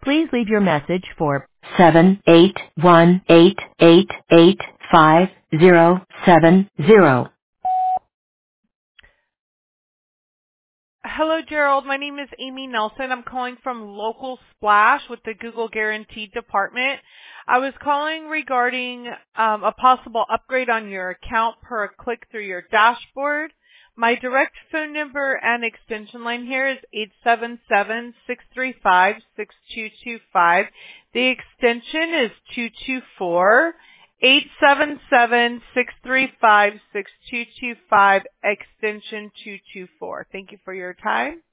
Please leave your message for 781-888-5070. Hello, Gerald. My name is Amy Nelson. I'm calling from Local Splash with the Google Guaranteed Department. I was calling regarding a possible upgrade on your account per click through your dashboard. My direct phone number and extension line here is 877-635-6225. The extension is 224. 877-635-6225, extension 224. Thank you for your time.